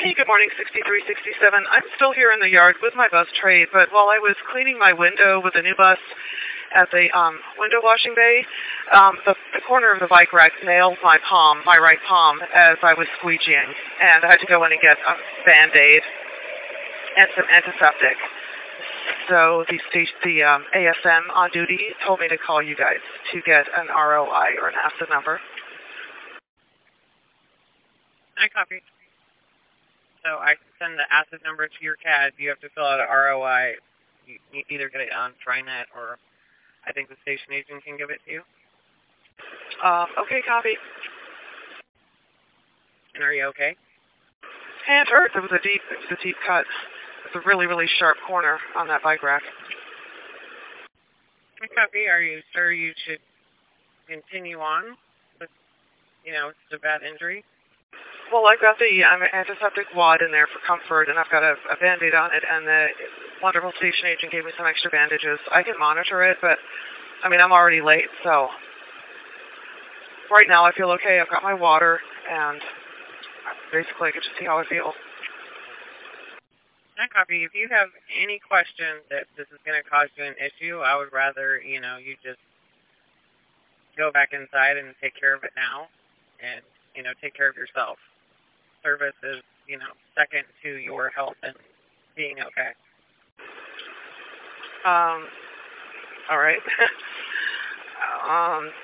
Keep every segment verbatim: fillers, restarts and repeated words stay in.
Hey, good morning, sixty-three sixty-seven. I'm still here in the yard with my bus trade, but while I was cleaning my window with the new bus at the um, window washing bay, um, the, the corner of the bike rack nailed my palm, my right palm, as I was squeegeeing, and I had to go in and get a Band-Aid and some antiseptic. So the, the um, A S M on duty told me to call you guys to get an R O I, or an acid number. I copy. So I can send the acid number to your C A D. You have to fill out an R O I. You, you either get it on TriNet, or I think the station agent can give it to you. Uh, okay, copy. And are you okay? Hand hurt. There was a deep, it was a deep cut. It's a really, really sharp corner on that bike rack. I copy. Are you sure you should continue on with, you know, it's a bad injury? Well, I've got the um, antiseptic wad in there for comfort, and I've got a, a Band-Aid on it, and the wonderful station agent gave me some extra bandages. I can monitor it, but, I mean, I'm already late, so right now I feel okay. I've got my water, and basically I get to see how I feel. I copy. If you have any question that this is going to cause you an issue, I would rather, you know, you just go back inside and take care of it now, and, you know, take care of yourself. Service is, you know, second to your health and being okay. Um, all right. um,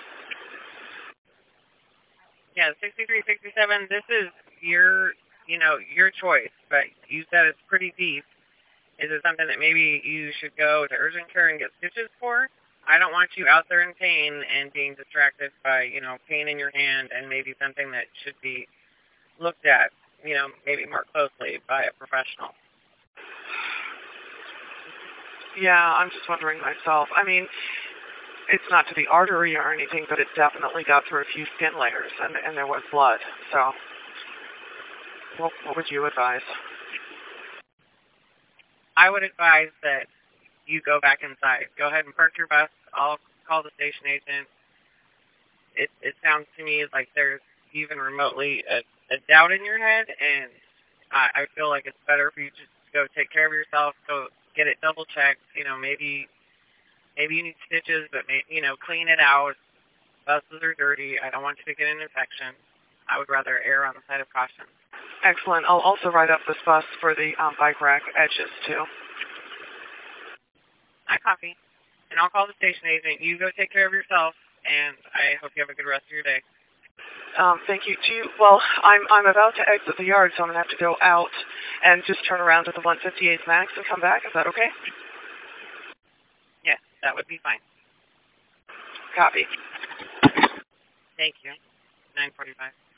yeah, sixty-three sixty-seven, this is your, you know, your choice, but you said it's pretty deep. Is it something that maybe you should go to urgent care and get stitches for? I don't want you out there in pain and being distracted by, you know, pain in your hand and maybe something that should be looked at, you know, maybe more closely by a professional. Yeah, I'm just wondering myself. I mean, it's not to the artery or anything, but it definitely got through a few skin layers, and, and there was blood. So, what, what would you advise? I would advise that you go back inside. Go ahead and park your bus. I'll call the station agent. It, it sounds to me like there's even remotely a, a doubt in your head, and I, I feel like it's better for you to just go take care of yourself, go get it double checked. You know, maybe maybe you need stitches, but may, you know, clean it out. Buses are dirty. I don't want you to get an infection. I would rather err on the side of caution. Excellent. I'll also write up this bus for the um, bike rack edges too. I copy, and I'll call the station agent. You go take care of yourself, and I hope you have a good rest of your day. Um, thank you. Do you, well, I'm I'm about to exit the yard, so I'm gonna have to go out and just turn around to the one fifty-eight Max and come back. Is that okay? Yes, that would be fine. Copy. Thank you. nine forty-five.